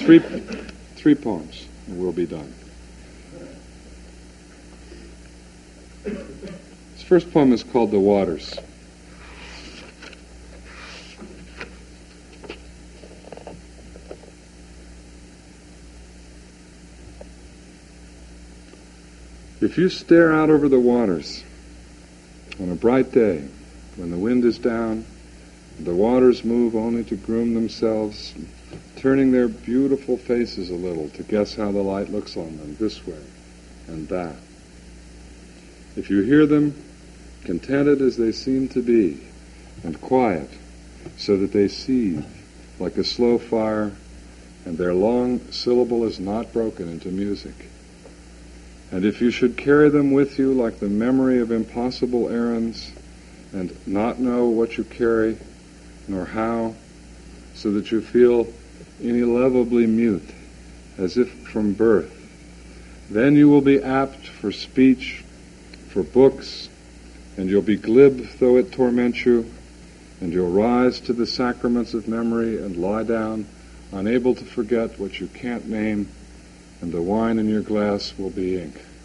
three poems, and we'll be done. This first poem is called The Waters. If you stare out over the waters on a bright day, when the wind is down, and the waters move only to groom themselves, turning their beautiful faces a little to guess how the light looks on them this way and that. If you hear them, contented as they seem to be, and quiet, so that they seethe like a slow fire, and their long syllable is not broken into music. And if you should carry them with you like the memory of impossible errands, and not know what you carry, nor how, so that you feel inelevably mute, as if from birth, then you will be apt for speech, for books, and you'll be glib though it torment you, and you'll rise to the sacraments of memory and lie down, unable to forget what you can't name, and the wine in your glass will be ink.